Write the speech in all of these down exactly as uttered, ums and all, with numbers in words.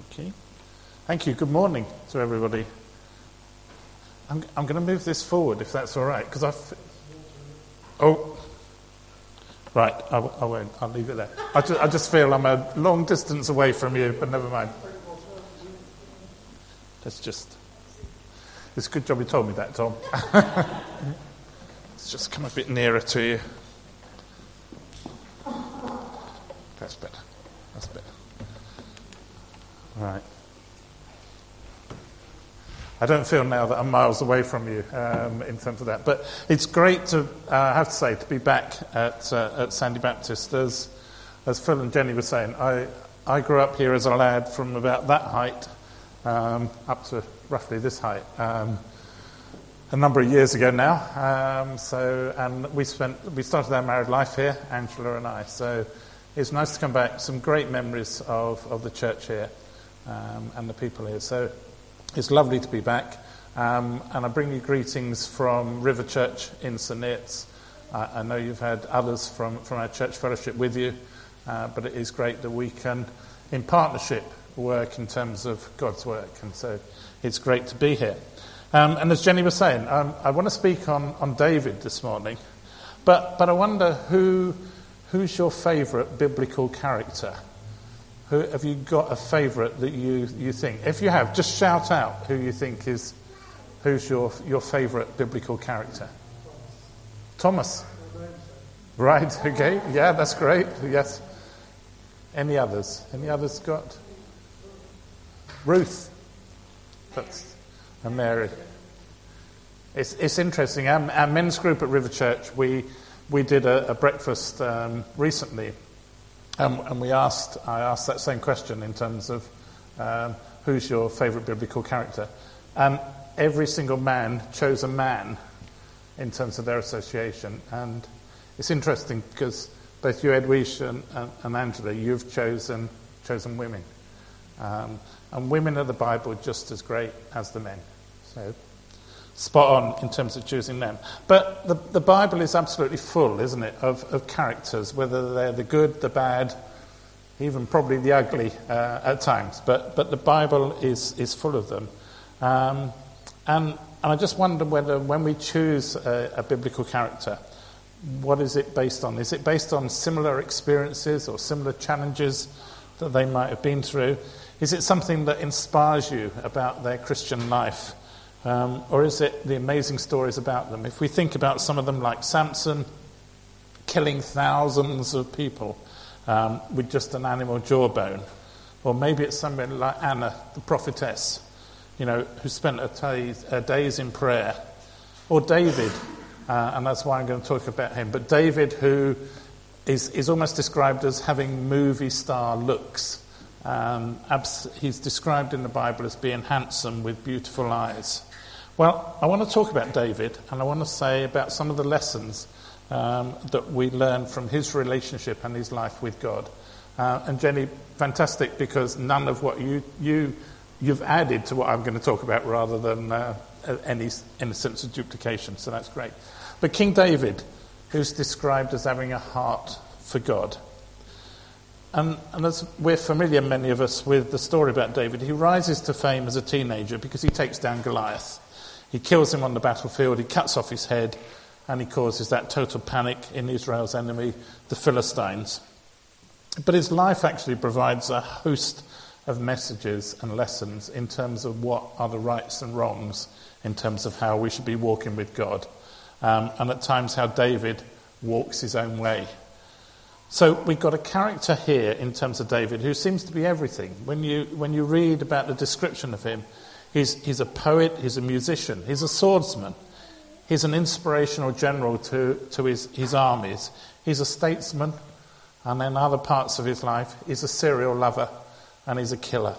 Okay. Thank you. Good morning to everybody. I'm, I'm going to move this forward, if that's all right, because I. F- oh, right. I, I won't. I'll leave it there. I just, I just feel I'm a long distance away from you, but never mind. Let's just. It's a good job you told me that, Tom. Let's just come a bit nearer to you. That's better. That's better. Right. I don't feel now that I'm miles away from you um, in terms of that. But it's great to, uh, I have to say, to be back at uh, at Sandy Baptist. As, as Phil and Jenny were saying, I, I grew up here as a lad from about that height um, up to roughly this height um, a number of years ago now. Um, so, and we spent we started our married life here, Angela and I. So it's nice to come back. Some great memories of, of the church here um, and the people here. So it's lovely to be back, um, and I bring you greetings from River Church in St Neots. Uh, I know you've had others from, from our church fellowship with you, uh, but it is great that we can, in partnership, work in terms of God's work, and so it's great to be here. Um, and as Jenny was saying, um, I want to speak on, on David this morning, but but I wonder who who's your favourite biblical character? Who, have you got a favourite that you, you think? If you have, just shout out who you think is, who's your your favourite biblical character. Thomas. Right, okay. Yeah, that's great. Yes. Any others? Any others got? Ruth. That's, and Mary. It's it's interesting. Our, our men's group at River Church, we, we did a, a breakfast um, recently. Um, and we asked, I asked that same question in terms of um, who's your favourite biblical character, and every single man chose a man in terms of their association. And it's interesting because both you, Edwish, and, and, and Angela, you've chosen chosen women, um, and women of the Bible are just as great as the men. So spot on in terms of choosing them. But the, the Bible is absolutely full, isn't it, of, of characters, whether they're the good, the bad, even probably the ugly uh, at times. But but the Bible is, is full of them. Um, and, and I just wonder whether when we choose a, a biblical character, what is it based on? Is it based on similar experiences or similar challenges that they might have been through? Is it something that inspires you about their Christian life? Um, or is it the amazing stories about them? If we think about some of them, like Samson, killing thousands of people um, with just an animal jawbone, or maybe it's somebody like Anna, the prophetess, you know, who spent her, t- her days in prayer, or David, uh, and that's why I'm going to talk about him. But David, who is is almost described as having movie star looks. Um, abs- he's described in the Bible as being handsome with beautiful eyes. Well, I want to talk about David, and I want to say about some of the lessons um, that we learn from his relationship and his life with God. Uh, and Jenny, fantastic, because none of what you, you, you've added to what I'm going to talk about rather than uh, any, any sense of duplication, so that's great. But King David, who's described as having a heart for God. And, and as we're familiar, many of us, with the story about David, he rises to fame as a teenager because he takes down Goliath. He kills him on the battlefield, he cuts off his head, and he causes that total panic in Israel's enemy, the Philistines. But his life actually provides a host of messages and lessons in terms of what are the rights and wrongs, in terms of how we should be walking with God, um, and at times how David walks his own way. So we've got a character here in terms of David who seems to be everything. When you when you read about the description of him, he's he's a poet, he's a musician, he's a swordsman, he's an inspirational general to, to his, his armies, he's a statesman, and in other parts of his life, he's a serial lover and he's a killer.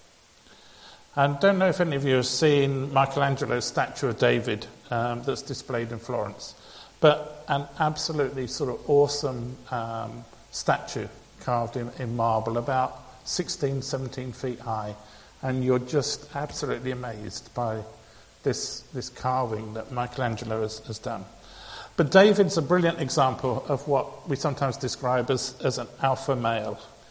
And don't know if any of you have seen Michelangelo's statue of David um, that's displayed in Florence. But an absolutely sort of awesome um, statue carved in, in marble, about sixteen, seventeen feet high. And you're just absolutely amazed by this this carving that Michelangelo has, has done. But David's a brilliant example of what we sometimes describe as, as an alpha male.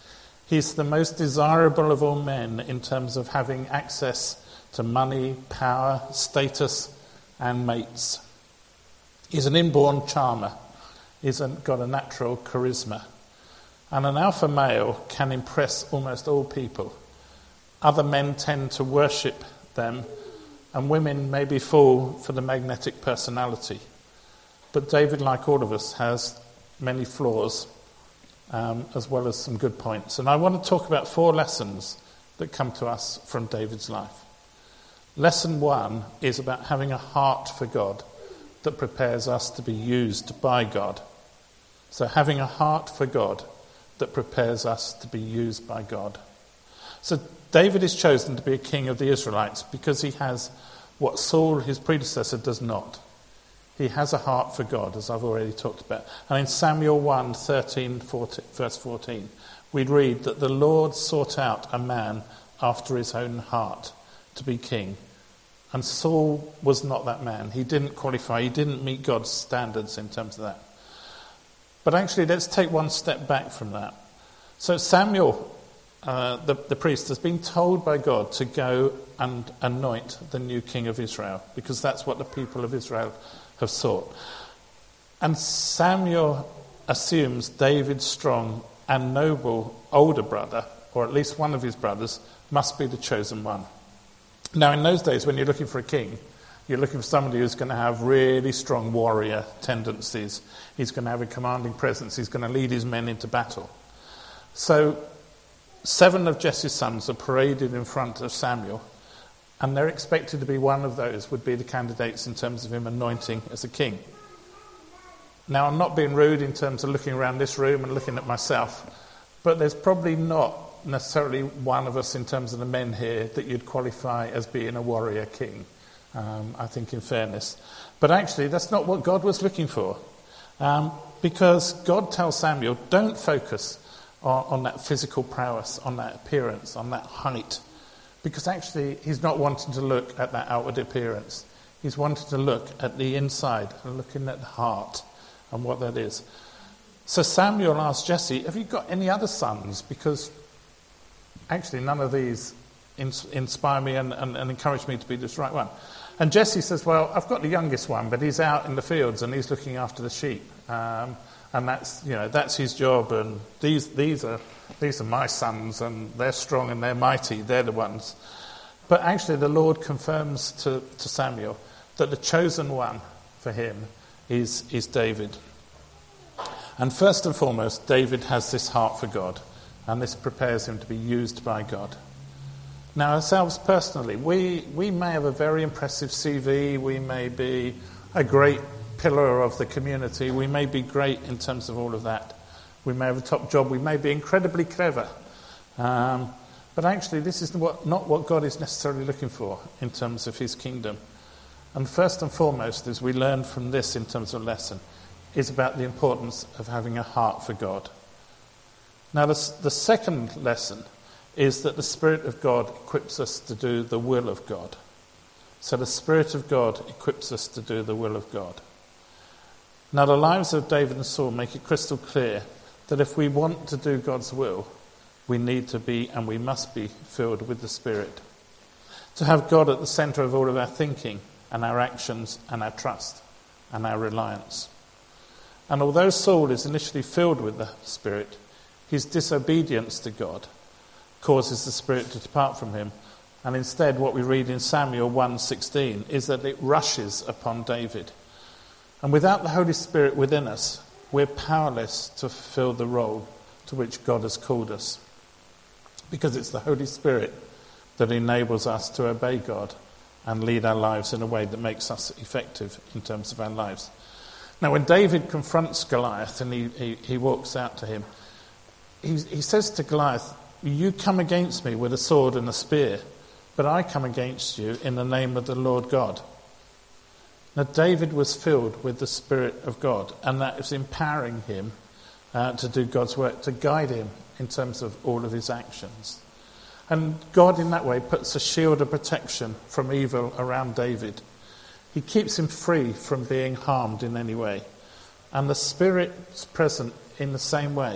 He's the most desirable of all men in terms of having access to money, power, status, and mates. He's an inborn charmer. He's got a natural charisma. And an alpha male can impress almost all people. Other men tend to worship them, and women maybe fall for the magnetic personality. But David, like all of us, has many flaws, um, as well as some good points. And I want to talk about four lessons that come to us from David's life. Lesson one is about having a heart for God that prepares us to be used by God. So having a heart for God that prepares us to be used by God. So David is chosen to be a king of the Israelites because he has what Saul, his predecessor, does not. He has a heart for God, as I've already talked about. And in Samuel one, thirteen, fourteen, verse fourteen, we read that the Lord sought out a man after his own heart to be king. And Saul was not that man. He didn't qualify. He didn't meet God's standards in terms of that. But actually, let's take one step back from that. So Samuel, uh, the, the priest, has been told by God to go and anoint the new king of Israel, because that's what the people of Israel have sought. And Samuel assumes David's strong and noble older brother, or at least one of his brothers, must be the chosen one. Now, in those days, when you're looking for a king, you're looking for somebody who's going to have really strong warrior tendencies. He's going to have a commanding presence. He's going to lead his men into battle. So seven of Jesse's sons are paraded in front of Samuel, and they're expected to be one of those would be the candidates in terms of him anointing as a king. Now, I'm not being rude in terms of looking around this room and looking at myself, but there's probably not necessarily one of us in terms of the men here that you'd qualify as being a warrior king, um, I think, in fairness. But actually, that's not what God was looking for. Um, because God tells Samuel, don't focus on, on that physical prowess, on that appearance, on that height. Because actually, he's not wanting to look at that outward appearance. He's wanting to look at the inside and looking at the heart and what that is. So Samuel asked Jesse, have you got any other sons? Because actually, none of these ins- inspire me and, and, and encourage me to be this right one. And Jesse says, well, I've got the youngest one, but he's out in the fields and he's looking after the sheep. Um, and that's, you know, that's his job. And these these are these are my sons, and they're strong and they're mighty. They're the ones. But actually, the Lord confirms to, to Samuel that the chosen one for him is, is David. And first and foremost, David has this heart for God. And this prepares him to be used by God. Now, ourselves personally, we, we may have a very impressive C V. We may be a great pillar of the community. We may be great in terms of all of that. We may have a top job. We may be incredibly clever. Um, but actually, this is what, not what God is necessarily looking for in terms of his kingdom. And first and foremost, as we learn from this in terms of lesson, is about the importance of having a heart for God. Now, the, the second lesson is that the Spirit of God equips us to do the will of God. So the Spirit of God equips us to do the will of God. Now, the lives of David and Saul make it crystal clear that if we want to do God's will, we need to be and we must be filled with the Spirit. To have God at the centre of all of our thinking and our actions and our trust and our reliance. And although Saul is initially filled with the Spirit, his disobedience to God causes the Spirit to depart from him. And instead, what we read in Samuel one sixteen is that it rushes upon David. And without the Holy Spirit within us, we're powerless to fulfill the role to which God has called us. Because it's the Holy Spirit that enables us to obey God and lead our lives in a way that makes us effective in terms of our lives. Now, when David confronts Goliath and he, he, he walks out to him, he, he says to Goliath, you come against me with a sword and a spear, but I come against you in the name of the Lord God. Now, David was filled with the Spirit of God, and that is empowering him uh, to do God's work, to guide him in terms of all of his actions. And God, in that way, puts a shield of protection from evil around David. He keeps him free from being harmed in any way. And the Spirit's present in the same way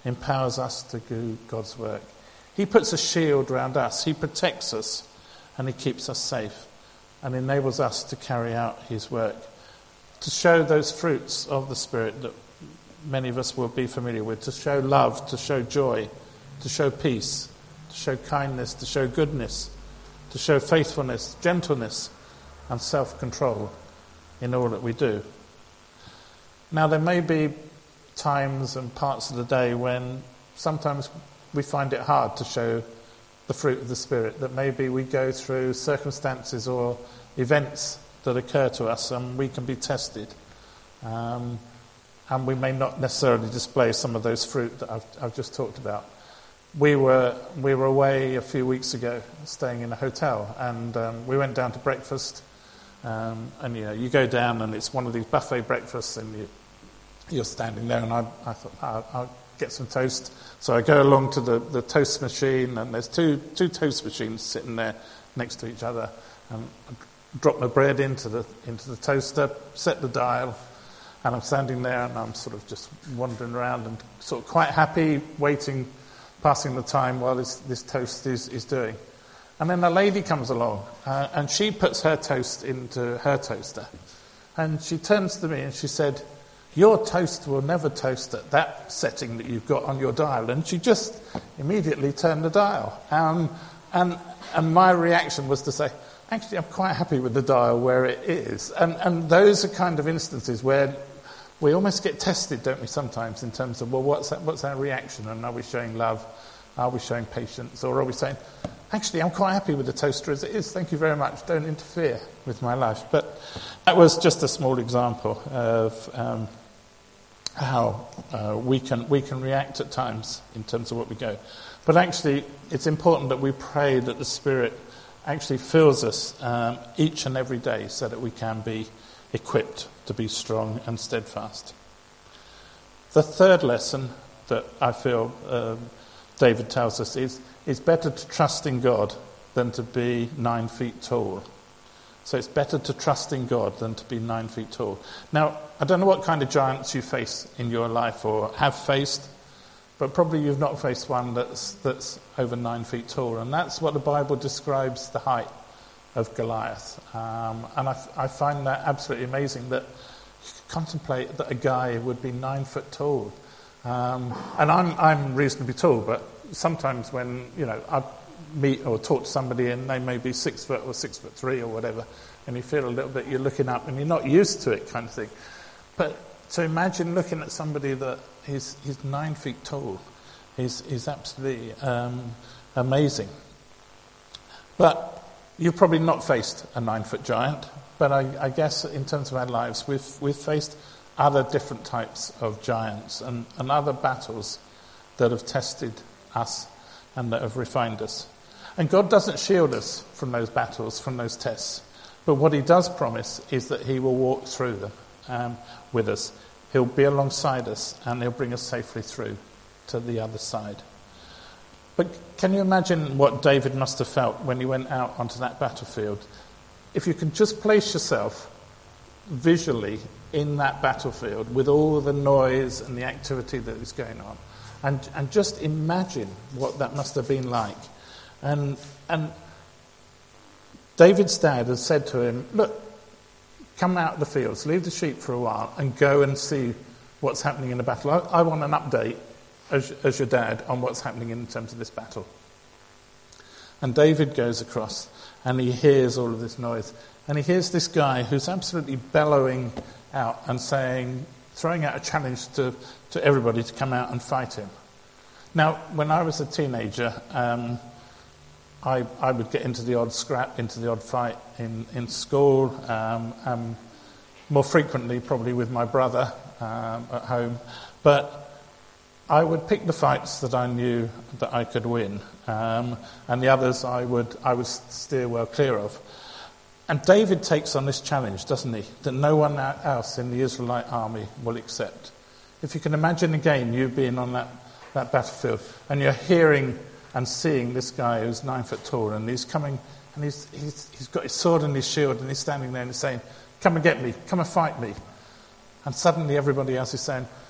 empowers us to do God's work. He puts a shield around us. He protects us and he keeps us safe and enables us to carry out his work, to show those fruits of the Spirit that many of us will be familiar with, to show love, to show joy, to show peace, to show kindness, to show goodness, to show faithfulness, gentleness, and self-control in all that we do. Now, there may be times and parts of the day when sometimes we find it hard to show the fruit of the Spirit, that maybe we go through circumstances or events that occur to us and we can be tested. Um, and we may not necessarily display some of those fruit that I've, I've just talked about. We were we were away a few weeks ago, staying in a hotel, and um, we went down to breakfast. Um, and you know, you go down, and it's one of these buffet breakfasts, and you, you're standing there. And I, I thought, oh, I'll get some toast. So I go along to the, the toast machine, and there's two two toast machines sitting there next to each other. And I drop my bread into the into the toaster, set the dial. And I'm standing there and I'm sort of just wandering around and sort of quite happy, waiting, passing the time while this, this toast is, is doing. And then a lady comes along uh, and she puts her toast into her toaster. And she turns to me and she said, "Your toast will never toast at that setting that you've got on your dial." And she just immediately turned the dial. Um, and, and my reaction was to say, actually, I'm quite happy with the dial where it is. And, and those are kind of instances where we almost get tested, don't we, sometimes, in terms of, well, what's that, what's our reaction? And are we showing love? Are we showing patience? Or are we saying, actually, I'm quite happy with the toaster as it is. Thank you very much. Don't interfere with my life. But that was just a small example of um, how uh, we can we can react at times in terms of what we go. But actually, it's important that we pray that the Spirit actually fills us um, each and every day so that we can be equipped to be strong and steadfast. The third lesson that I feel um, David tells us is it's better to trust in God than to be nine feet tall. So it's better to trust in God than to be nine feet tall. Now, I don't know what kind of giants you face in your life or have faced, but probably you've not faced one that's that's over nine feet tall. And that's what the Bible describes the height of Goliath. Um, and I, I find that absolutely amazing that you could contemplate that a guy would be nine foot tall. Um, and I'm I'm reasonably tall, but sometimes when, you know, I meet or talk to somebody and they may be six foot or six foot three or whatever, and you feel a little bit, you're looking up and you're not used to it kind of thing. But to imagine looking at somebody that is, is nine feet tall is, is absolutely um, amazing. But you've probably not faced a nine-foot giant, but I, I guess in terms of our lives, we've we've faced other different types of giants and, and other battles that have tested us and that have refined us. And God doesn't shield us from those battles, from those tests, but what he does promise is that he will walk through them um, with us. He'll be alongside us and he'll bring us safely through to the other side. But can you imagine what David must have felt when he went out onto that battlefield? If you can just place yourself visually in that battlefield with all the noise and the activity that is going on, and, and just imagine what that must have been like. And, and David's dad had said to him, look, come out of the fields, leave the sheep for a while and go and see what's happening in the battle. I, I want an update As, as your dad on what's happening in terms of this battle. And David goes across and he hears all of this noise and he hears this guy who's absolutely bellowing out and saying, throwing out a challenge to, to everybody to come out and fight him. Now, when I was a teenager, um, I, I would get into the odd scrap, into the odd fight in, in school, um, um, more frequently probably with my brother um, at home, but I would pick the fights that I knew that I could win, um, and the others I would I would steer well clear of. And David takes on this challenge, doesn't he, that no one else in the Israelite army will accept. If you can imagine again you being on that, that battlefield and you're hearing and seeing this guy who's nine foot tall and he's coming and he's, he's, he's got his sword and his shield and he's standing there and he's saying, come and get me, come and fight me. And suddenly everybody else is saying,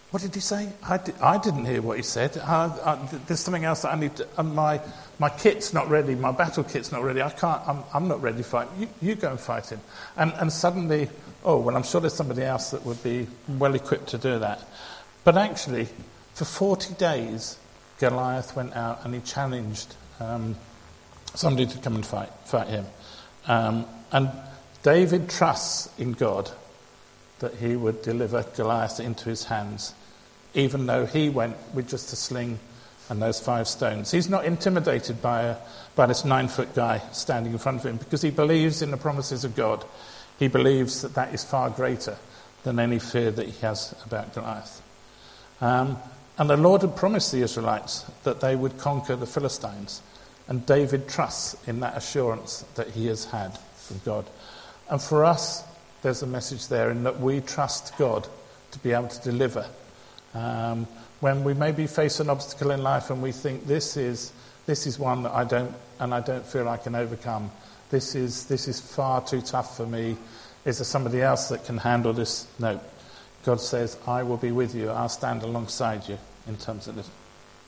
what did he say? I, di- I didn't hear what he said. I, I, there's something else that I need to... And my, my kit's not ready. My battle kit's not ready. I can't... I'm, I'm not ready to fight. You, you go and fight him. And, and suddenly, oh, well, I'm sure there's somebody else that would be well equipped to do that. But actually, for forty days, Goliath went out and he challenged um, somebody to come and fight, fight him. Um, and David trusts in God that he would deliver Goliath into his hands, even though he went with just a sling and those five stones. He's not intimidated by, a, by this nine-foot guy standing in front of him because he believes in the promises of God. He believes that that is far greater than any fear that he has about Goliath. Um, and the Lord had promised the Israelites that they would conquer the Philistines, and David trusts in that assurance that he has had from God. And for us, there's a message there in that we trust God to be able to deliver. Um, when we maybe face an obstacle in life and we think this is this is one that I don't and I don't feel I can overcome. This is this is far too tough for me. Is there somebody else that can handle this? No. God says, I will be with you. I'll stand alongside you in terms of this.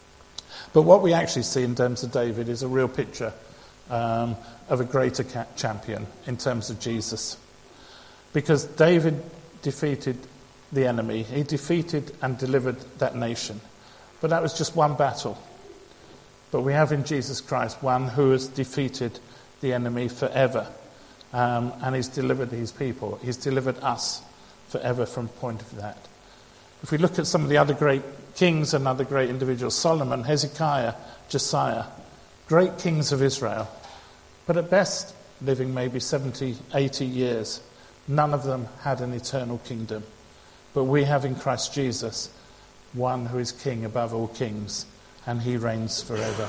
But what we actually see in terms of David is a real picture um, of a greater ca- champion in terms of Jesus. Because David defeated the enemy. He defeated and delivered that nation. But that was just one battle. But we have in Jesus Christ one who has defeated the enemy forever. Um, and he's delivered his people. He's delivered us forever from the point of that. If we look at some of the other great kings and other great individuals, Solomon, Hezekiah, Josiah, great kings of Israel, but at best living maybe seventy, eighty years, none of them had an eternal kingdom. But we have in Christ Jesus one who is king above all kings, and he reigns forever.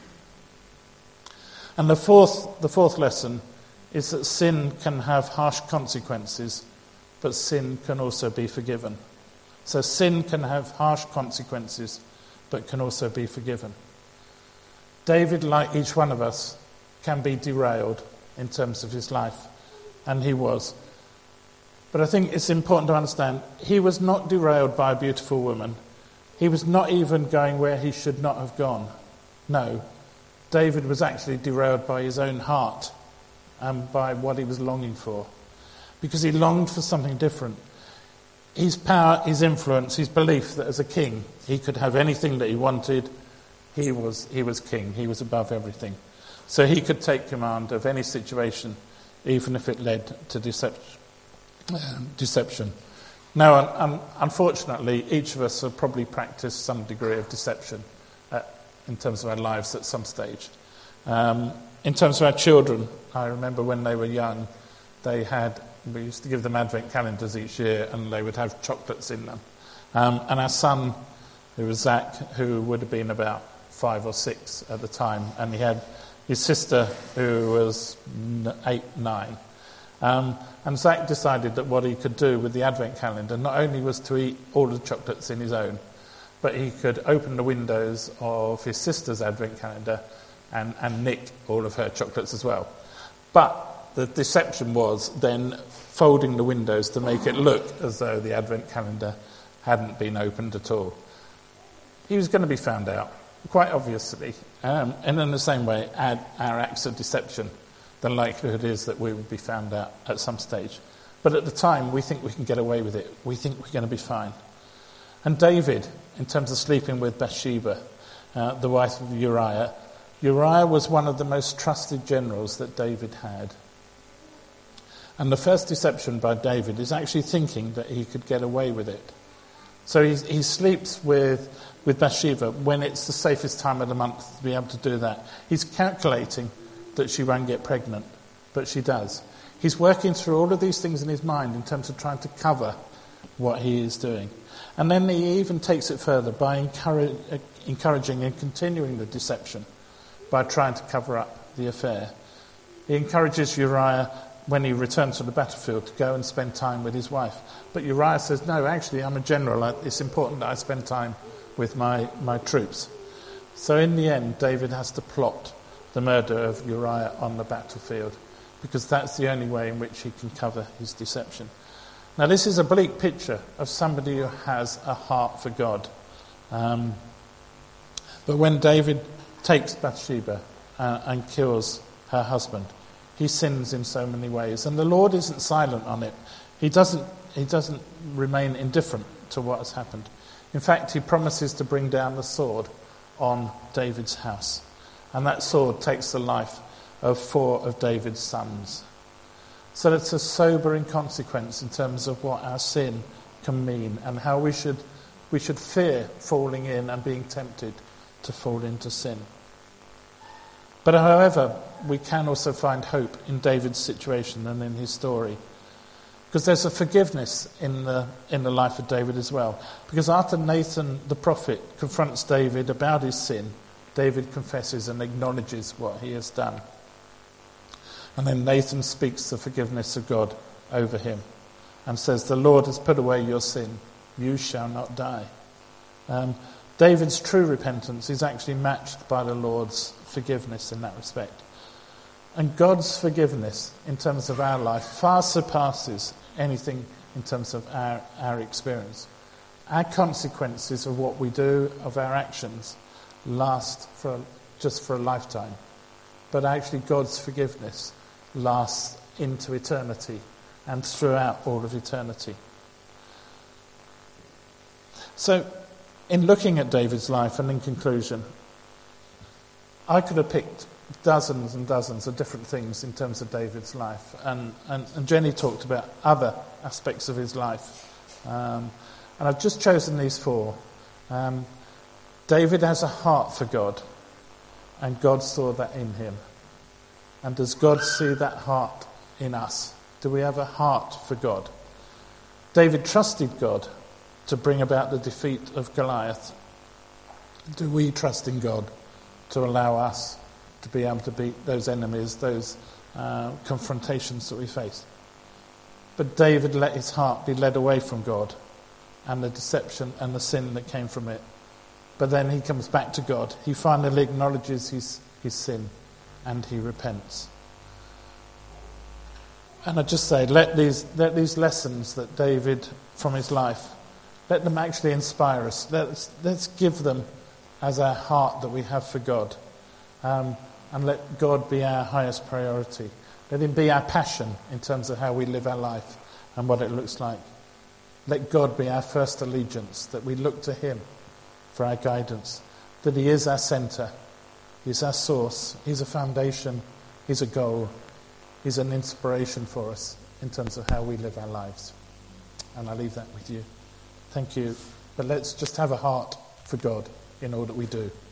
And the fourth, the fourth lesson is that sin can have harsh consequences, but sin can also be forgiven. So sin can have harsh consequences, but can also be forgiven. David, like each one of us, can be derailed in terms of his life, and he was. But I think it's important to understand, he was not derailed by a beautiful woman. He was not even going where he should not have gone. No, David was actually derailed by his own heart and by what he was longing for, because he longed for something different. His power, his influence, his belief that as a king he could have anything that he wanted. He was he was king. He was above everything. So he could take command of any situation, even if it led to deception. deception. Now, un- unfortunately, each of us have probably practiced some degree of deception uh, in terms of our lives at some stage. Um, in terms of our children, I remember when they were young, they had, we used to give them advent calendars each year, and they would have chocolates in them. Um, and our son, who was Zach, who would have been about five or six at the time, and he had his sister, who was eight, nine. Um, and Zach decided that what he could do with the advent calendar not only was to eat all the chocolates in his own, but he could open the windows of his sister's advent calendar and, and nick all of her chocolates as well. But the deception was then folding the windows to make it look as though the advent calendar hadn't been opened at all. He was going to be found out, quite obviously. Um, and in the same way, add our acts of deception, the likelihood is that we will be found out at some stage. But at the time, we think we can get away with it. We think we're going to be fine. And David, in terms of sleeping with Bathsheba, uh, the wife of Uriah, Uriah was one of the most trusted generals that David had. And the first deception by David is actually thinking that he could get away with it. So he, he sleeps with, with Bathsheba when it's the safest time of the month to be able to do that. He's calculating that she won't get pregnant, but she does. He's working through all of these things in his mind in terms of trying to cover what he is doing. And then he even takes it further by encourage, encouraging and continuing the deception by trying to cover up the affair. He encourages Uriah, when he returns from the battlefield, to go and spend time with his wife. But Uriah says, no, actually, I'm a general. It's important that I spend time with my, my troops. So in the end, David has to plot the murder of Uriah on the battlefield, because that's the only way in which he can cover his deception. Now, this is a bleak picture of somebody who has a heart for God. Um, but when David takes Bathsheba uh, and kills her husband, he sins in so many ways. And the Lord isn't silent on it. He doesn't, he doesn't remain indifferent to what has happened. In fact, he promises to bring down the sword on David's house. And that sword takes the life of four of David's sons. So it's a sobering consequence in terms of what our sin can mean and how we should we should fear falling in and being tempted to fall into sin. But however, we can also find hope in David's situation and in his story. Because there's a forgiveness in the in the life of David as well. Because after Nathan the prophet confronts David about his sin, David confesses and acknowledges what he has done. And then Nathan speaks the forgiveness of God over him and says, "The Lord has put away your sin. You shall not die." Um, David's true repentance is actually matched by the Lord's forgiveness in that respect. And God's forgiveness in terms of our life far surpasses anything in terms of our, our experience. Our consequences of what we do, of our actions, last for just for a lifetime. But actually God's forgiveness lasts into eternity and throughout all of eternity. So, in looking at David's life and in conclusion, I could have picked dozens and dozens of different things in terms of David's life. And, and, and Jenny talked about other aspects of his life. Um, and I've just chosen these four. Um, David has a heart for God, and God saw that in him. And does God see that heart in us? Do we have a heart for God? David trusted God to bring about the defeat of Goliath. Do we trust in God to allow us to be able to beat those enemies, those uh, confrontations that we face? But David let his heart be led away from God and the deception and the sin that came from it. But then he comes back to God. He finally acknowledges his, his sin and he repents. And I just say, let these let these lessons that David from his life, let them actually inspire us. Let's, let's give them as our heart that we have for God. Um, and let God be our highest priority. Let him be our passion in terms of how we live our life and what it looks like. Let God be our first allegiance, that we look to him for our guidance, that he is our centre, he's our source, he's a foundation, he's a goal, he's an inspiration for us in terms of how we live our lives. And I leave that with you. Thank you. But let's just have a heart for God in all that we do.